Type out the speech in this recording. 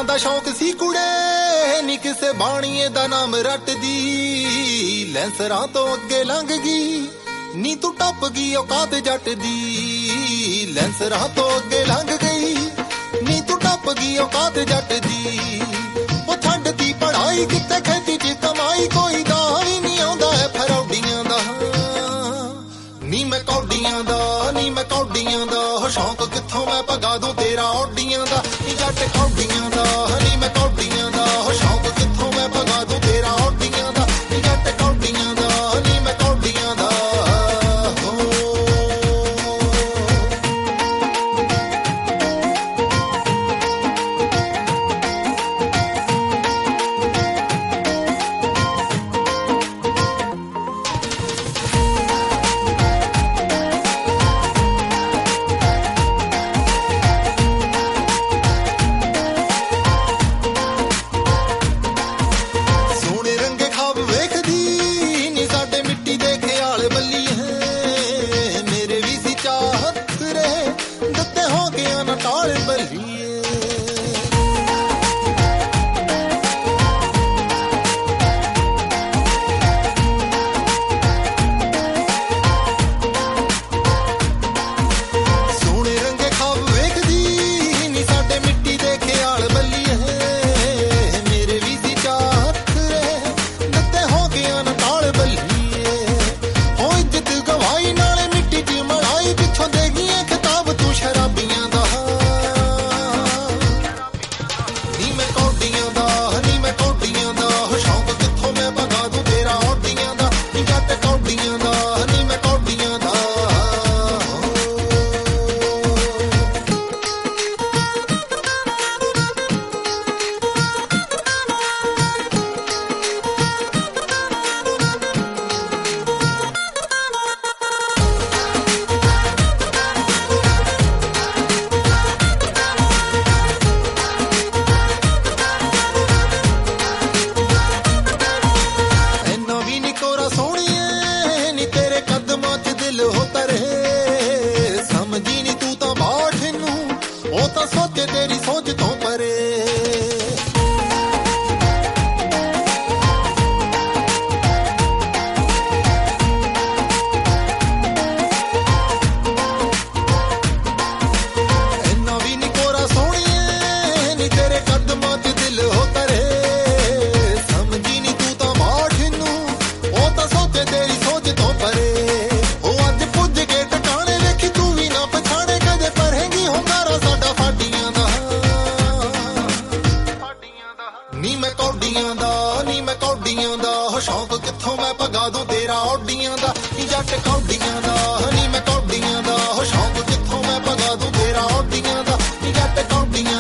ਦਾ ਸ਼ੌਕ ਸੀ ਕੁੜੇ ਨੀ ਕਿਸੇ ਬਾਣੀਏ ਦਾ ਨਾਮ ਰੱਟਦੀ ਲੈਂਸਰਾਂ ਤੋਂ ਅੱਗੇ ਲੰਘ ਗਈ ਨੀ ਤੂੰ ਟੱਪ ਗਈ ਔਕਾਤ ਜੱਟ ਦੀ ਲੈਂਸਰਾਂ ਤੋਂ ਅੱਗੇ ਲੰਘ ਗਈ ਨੀ ਤੂੰ ਟੱਪ ਗਈ ਔਕਾਤ ਜੱਟ ਦੀ ਉਹ ਛੱਡਦੀ ਪੜਾਈ ਕਿਤੇ ਖੇਤੀ ਚ ਕਮਾਈ ਕੋਈ ਦਾ ਵੀ ਨਹੀਂ ਆਉਂਦਾ ਹੈ ਫਰੌਡੀਆਂ ਦਾ ਨੀ ਮੈਂ ਕੌਡੀਆਂ ਦਾ ਸ਼ੌਂਕ ਕਿੱਥੋਂ ਮੈਂ ਭਗਾ ਦੂੰ ਤੇਰਾ ਔਡੀਆਂ ਦਾ ਨੀ ਜੱਟ ਕੌਡੀਆਂ ਦਾ ਨੀ ਮੈਂ ਕੌਡੀਆਂ ਦਾ ਸ਼ੌਂਕ ਕਿੱਥੋਂ ਮੈਂ ਭਗਾ ਦੂੰ ਤੇਰਾ ਔਡੀਆਂ ਦਾ ਨੀ ਜੱਟ ਕੌਡੀਆਂ ਦਾ ਨੀ ਮੈਂ ਕੌਡੀਆਂ ਦਾ ਸ਼ੌਂਕ ਕਿੱਥੋਂ ਮੈਂ ਭਗਾ ਦੂੰ ਤੇਰਾ ਔਡੀਆਂ ਦਾ ਨੀ ਜੱਟ ਕੌਡੀਆਂ ਦਾ ਨੀ ਮੈਂ ਕੌਡੀਆਂ ਦਾ ਸ਼ੌਂਕ ਕਿੱਥੋਂ ਮੈਂ ਭਗਾ ਦੂੰ ਤੇਰਾ ਔਡੀਆਂ ਦਾ ਨੀ ਜੱਟ ਕੌਡੀਆਂ